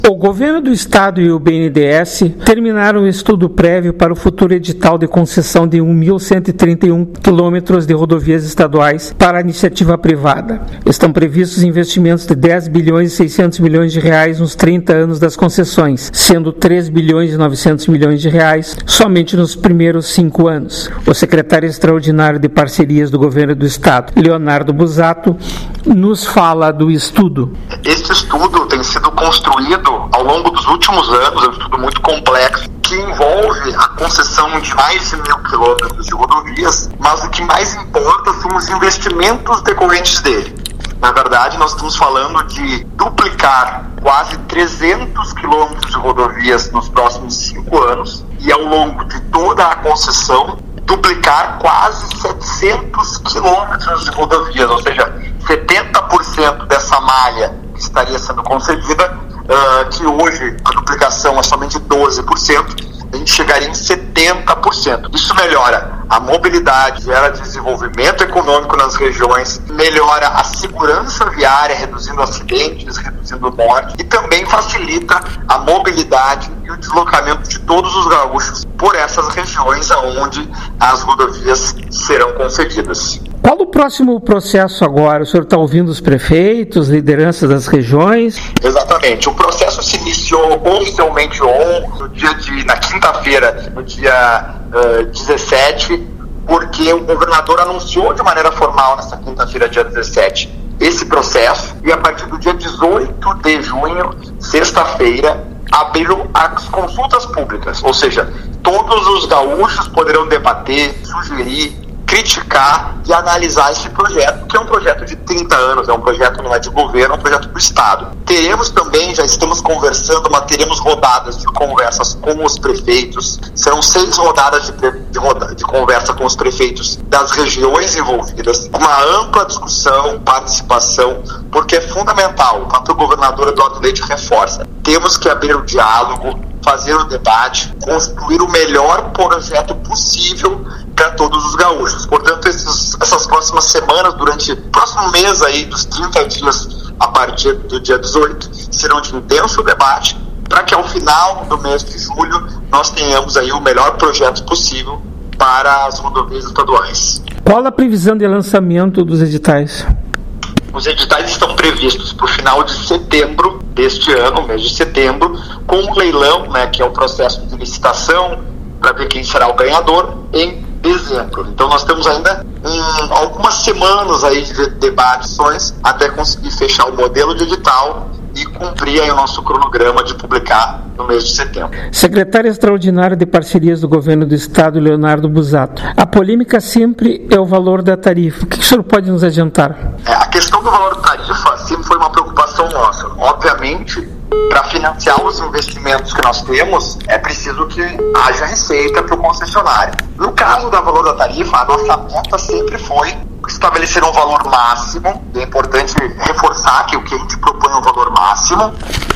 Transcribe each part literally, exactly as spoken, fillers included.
O governo do estado e o B N D E S terminaram o estudo prévio para o futuro edital de concessão de mil cento e trinta e um quilômetros de rodovias estaduais para a iniciativa privada. Estão previstos investimentos de dez bilhões e seiscentos milhões de reais nos trinta anos das concessões, sendo três bilhões e novecentos milhões de reais somente nos primeiros cinco anos. O secretário extraordinário de parcerias do governo do estado, Leonardo Busato, nos fala do estudo. Este estudo tem sido construído ao longo dos últimos anos, é um estudo muito complexo, que envolve a concessão de mais de mil quilômetros de rodovias, mas o que mais importa são os investimentos decorrentes dele. Na verdade, nós estamos falando de duplicar quase trezentos quilômetros de rodovias nos próximos cinco anos e ao longo de toda a concessão, duplicar quase setecentos quilômetros de rodovias, ou seja, setenta por cento dessa malha que estaria sendo concedida, uh, que hoje a duplicação é somente doze por cento, a gente chegaria em setenta por cento. Isso melhora a mobilidade, gera desenvolvimento econômico nas regiões, melhora a segurança viária, reduzindo acidentes, reduzindo mortes, e também facilita a mobilidade e o deslocamento de todos os gaúchos por essas regiões onde as rodovias serão concedidas. Qual o próximo processo agora? O senhor está ouvindo os prefeitos, lideranças das regiões? Exatamente. O processo se iniciou oficialmente ontem, no dia de, na quinta-feira, no dia uh, dezessete, porque o governador anunciou de maneira formal nessa quinta-feira, dia dezessete, esse processo, e a partir do dia dezoito de junho, sexta-feira, abriram as consultas públicas, ou seja, todos os gaúchos poderão debater, sugerir, criticar e analisar esse projeto, que é um projeto de trinta anos, é um projeto não é de governo, é um projeto do Estado. Teremos também, já estamos conversando, mas teremos rodadas de conversas com os prefeitos, serão seis rodadas de, de, roda, de conversa com os prefeitos das regiões envolvidas, uma ampla discussão, participação, porque é fundamental, o próprio governador Eduardo Leite reforça, temos que abrir o diálogo, fazer o debate, construir o melhor projeto possível para todos os gaúchos. Portanto, esses, essas próximas semanas, durante o próximo mês aí, dos trinta dias, a partir do dia dezoito, serão de intenso debate, para que ao final do mês de julho nós tenhamos aí o melhor projeto possível para as rodovias estaduais. Qual a previsão de lançamento dos editais? Os editais estão previstos para o final de setembro deste ano, mês de setembro, com um leilão, né, que é o processo de licitação, para ver quem será o ganhador, em dezembro. Então nós temos ainda um, algumas semanas aí de debates até conseguir fechar o modelo de edital e cumprir aí o nosso cronograma de publicar no mês de setembro. Secretário extraordinário de parcerias do governo do estado, Leonardo Busato. A polêmica sempre é o valor da tarifa. O que o senhor pode nos adiantar? É, a questão do valor da tarifa sempre foi uma preocupação nossa. Obviamente, para financiar os investimentos que nós temos, é preciso que haja receita para o concessionário. No caso do valor da tarifa, a nossa meta sempre foi estabelecer um valor máximo. É importante reforçar que o que a gente propõe é um valor máximo,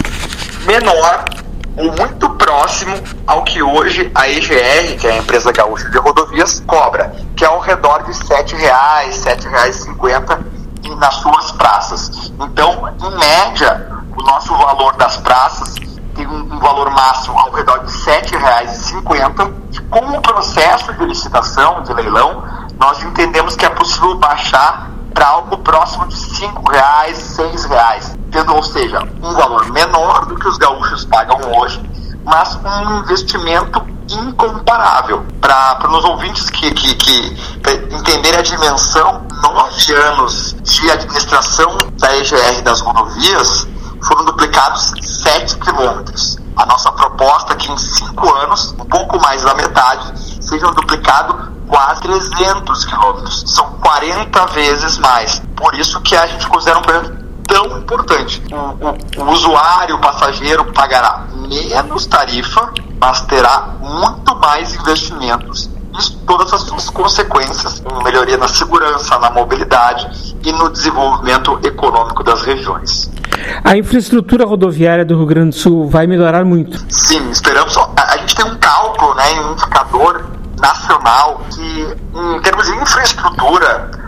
menor ou muito próximo ao que hoje a E G R, que é a Empresa Gaúcha de Rodovias, cobra, que é ao redor de sete reais, sete reais e cinquenta centavos nas suas praças. Então, em média, o nosso valor das praças tem um valor máximo ao redor de sete reais e cinquenta centavos, e com o processo de licitação, de leilão, nós entendemos que é possível baixar para algo próximo de cinco reais, seis reais, tendo, ou seja, um valor menor do que os gaúchos pagam hoje, mas um investimento incomparável. Para os ouvintes que, que, que entenderem a dimensão, nove anos de administração da E G R das rodovias foram duplicados sete quilômetros. A nossa proposta é que em cinco anos, um pouco mais da metade, sejam duplicados quase trezentos quilômetros. São quarenta vezes mais. Por isso que a gente considera um projeto tão importante. O, o, o usuário, o passageiro, pagará menos tarifa, mas terá muito mais investimentos e todas as suas consequências, em melhoria na segurança, na mobilidade e no desenvolvimento econômico das regiões. A infraestrutura rodoviária do Rio Grande do Sul vai melhorar muito? Sim, esperamos. A, a gente tem um cálculo, né, um indicador nacional que, em termos de infraestrutura,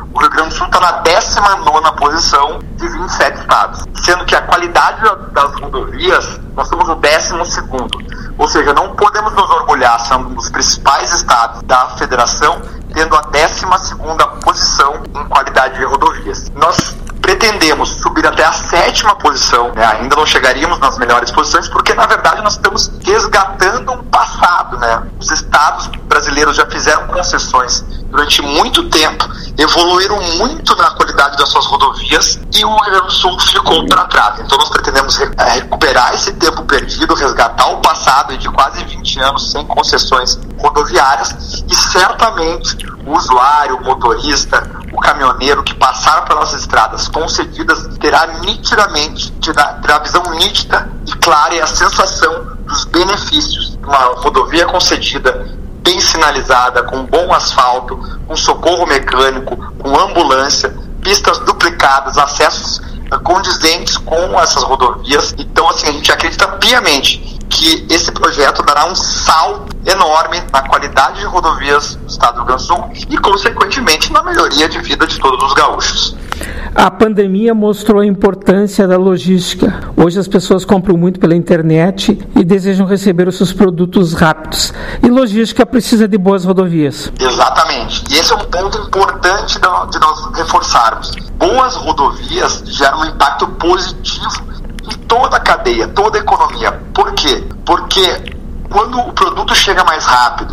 o Rio Grande do Sul está na décima nona posição de vinte e sete estados, sendo que a qualidade das rodovias, nós somos o décimo segundo. Ou seja, não podemos nos orgulhar, somos um dos principais estados da federação, tendo a décima segunda posição em qualidade de rodovias. Nós pretendemos subir até a sétima posição, né? Ainda não chegaríamos nas melhores posições, porque na verdade nós estamos resgatando um passado, né? Os estados brasileiros já fizeram concessões durante muito tempo, evoluíram muito na qualidade das suas rodovias e o Rio Grande do Sul ficou para trás. Então nós pretendemos recuperar esse tempo perdido, resgatar o passado de quase vinte anos sem concessões rodoviárias, e certamente o usuário, o motorista, o caminhoneiro que passar pelas estradas concedidas terá nitidamente, terá a visão nítida e clara e a sensação dos benefícios de uma rodovia concedida, bem sinalizada, com bom asfalto, com socorro mecânico, com ambulância, pistas duplicadas, acessos condizentes com essas rodovias. Então, assim, a gente acredita piamente que esse projeto dará um salto enorme na qualidade de rodovias do estado do Rio Grande do Sul e, consequentemente, na melhoria de vida de todos os gaúchos. A pandemia mostrou a importância da logística. Hoje as pessoas compram muito pela internet e desejam receber os seus produtos rápidos. E logística precisa de boas rodovias. Exatamente. E esse é um ponto importante de nós reforçarmos. Boas rodovias geram um impacto positivo em toda a cadeia, toda a economia. Por quê? Porque quando o produto chega mais rápido,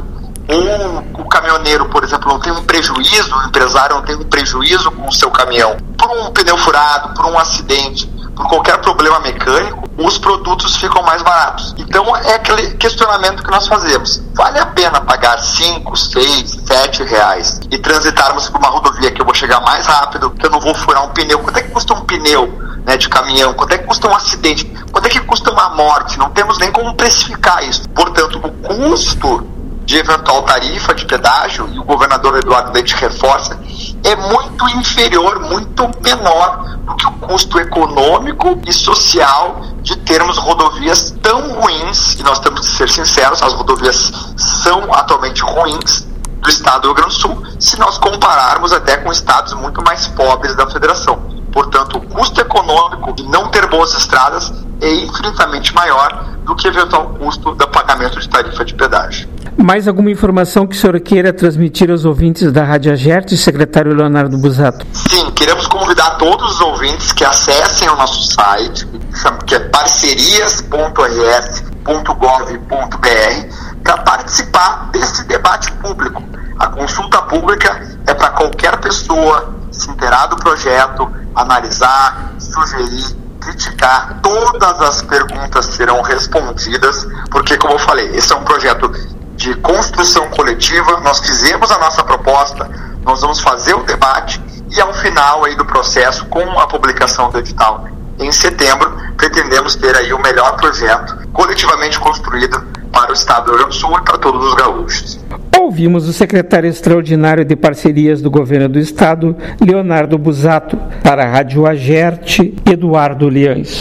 ou o caminhoneiro, por exemplo, não tem um prejuízo, o empresário não tem um prejuízo com o seu caminhão, por um pneu furado, por um acidente, por qualquer problema mecânico, os produtos ficam mais baratos. Então é aquele questionamento que nós fazemos. Vale a pena pagar cinco, seis, sete reais e transitarmos por uma rodovia que eu vou chegar mais rápido, que eu não vou furar um pneu? Quanto é que custa um pneu, né, de caminhão? Quanto é que custa um acidente? Quanto é que custa uma morte? Não temos nem como precificar isso. Portanto, o custo de eventual tarifa de pedágio, e o governador Eduardo Leite reforça, é muito inferior, muito menor do que o custo econômico e social de termos rodovias tão ruins, e nós temos que ser sinceros, as rodovias são atualmente ruins do estado do Rio Grande do Sul, se nós compararmos até com estados muito mais pobres da federação. Portanto, o custo econômico de não ter boas estradas é infinitamente maior do que o eventual custo do pagamento de tarifa de pedágio. Mais alguma informação que o senhor queira transmitir aos ouvintes da Rádio Agerte, secretário Leonardo Busato? Sim, queremos convidar todos os ouvintes que acessem o nosso site, que é parcerias ponto r s ponto gov ponto b r, para participar desse debate público. A consulta pública é para qualquer pessoa se inteirar do projeto, analisar, sugerir, criticar. Todas as perguntas serão respondidas, porque, como eu falei, esse é um projeto de construção coletiva. Nós fizemos a nossa proposta, nós vamos fazer o debate e, ao final aí do processo, com a publicação do edital em setembro, pretendemos ter aí o melhor projeto coletivamente construído para o estado do Rio Grande do Sul e para todos os gaúchos. Ouvimos o secretário extraordinário de parcerias do governo do estado, Leonardo Busato. Para a Rádio Agerte, Eduardo Liães.